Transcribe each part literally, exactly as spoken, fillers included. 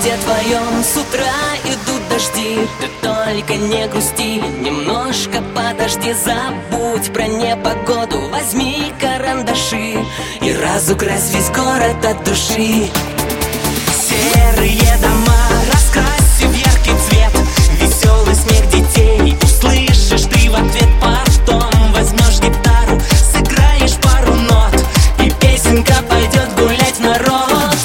городе твоем с утра идут дожди. Ты только не грусти, немножко подожди. Забудь про непогоду, возьми карандаши и разукрась весь город от души. Серые дома раскрась в яркий цвет, веселый смех детей услышишь ты в ответ. Потом возьмешь гитару, сыграешь пару нот, и песенка пойдет гулять в народ.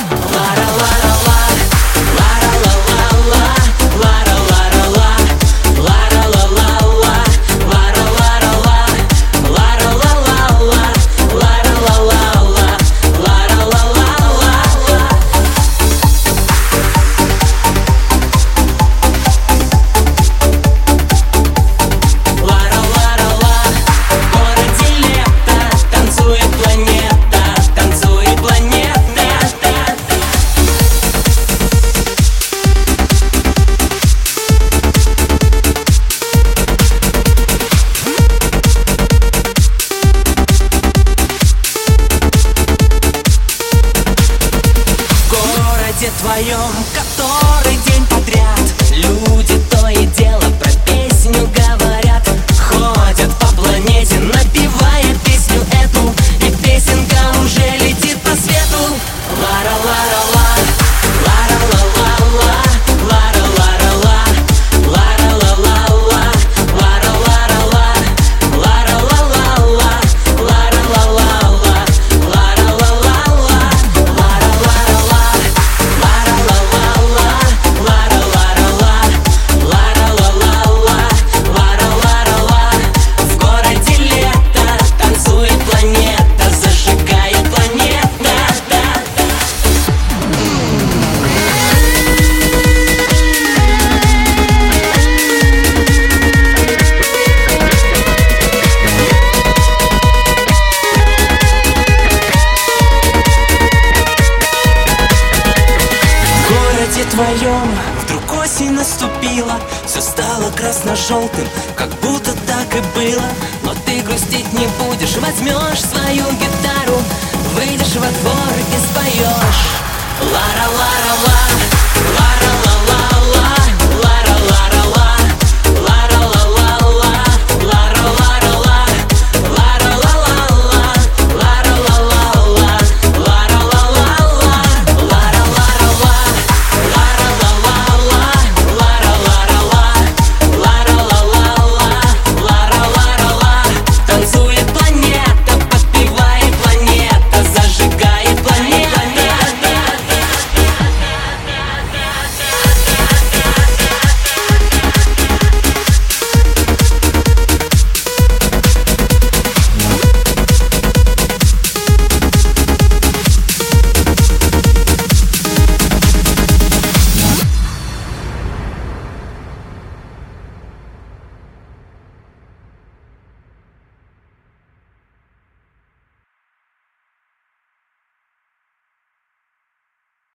Твоем, который день подряд люди то и дело про песню говорят. Ходят по планете, напевая песню эту, и песенка уже летит по свету. Лара-лара-ла, лара-ла-ла-ла, лара-лара-ла, лара-ла-ла-ла, лара-лара-ла, лара-ла-ла-ла, лара-ла-ла-ла, лара-ла-ла-ла. Твоем вдруг осень наступила, все стало красно-желтым, как будто так и было. Но ты грустить не будешь, возьмешь свою гитару, выйдешь во двор и споешь. Лара-лара.